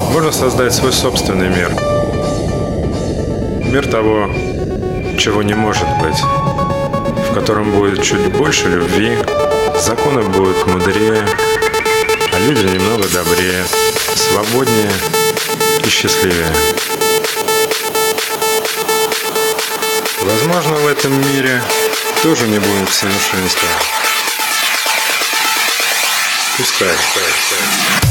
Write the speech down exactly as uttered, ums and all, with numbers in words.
Можно создать свой собственный мир. Мир того, чего не может быть, в котором будет чуть больше любви, законы будут мудрее, а люди немного добрее, свободнее и счастливее. Возможно, в этом мире тоже не будет совершенства. Пускай.